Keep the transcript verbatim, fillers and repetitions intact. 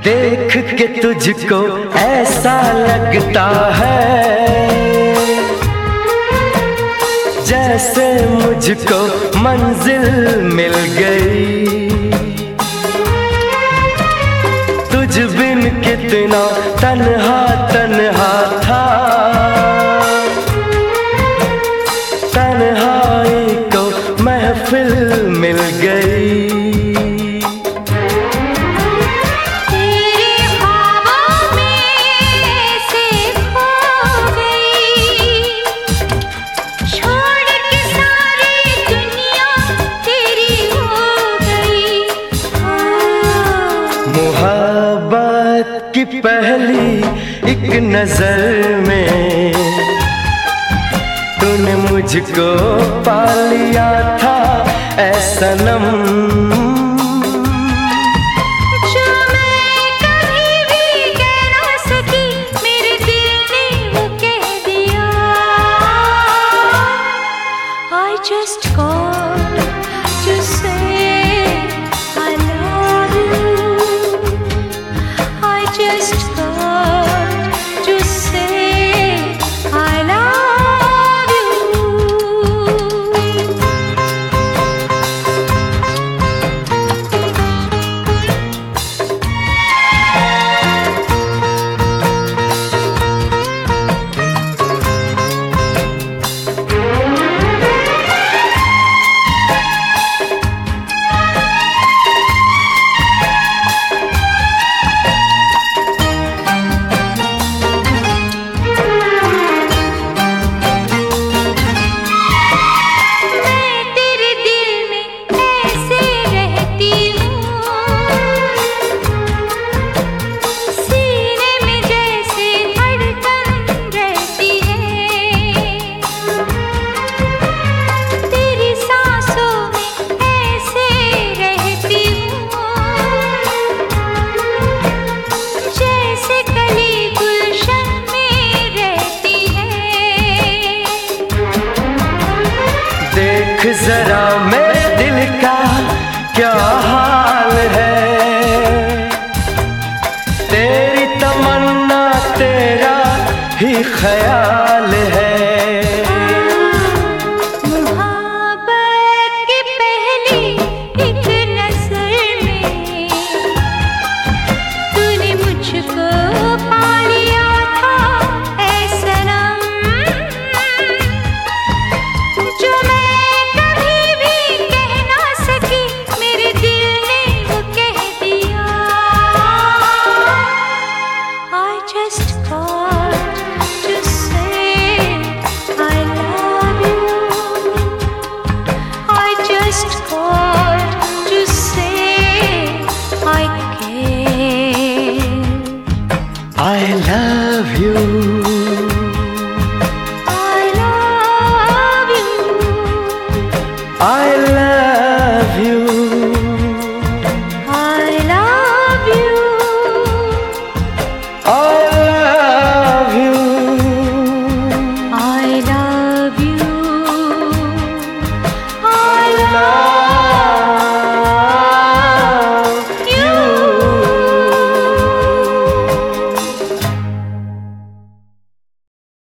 देख के तुझको ऐसा लगता है जैसे मुझको मंजिल मिल गई। तुझ बिन कितना तन्हा तन्हा था, तन्हाई को महफिल मिल गई। मोहब्बत की पहली एक नजर में तूने मुझको पा लिया था ऐ सनम, जो मैं कभी भी कह ना सकी मेरे दिल ने वो कह दिया। I just called to say I love you. I just called to say I love you. देख जरा मेरे दिल का क्या हाल है, तेरी तमन्ना तेरा ही ख्याल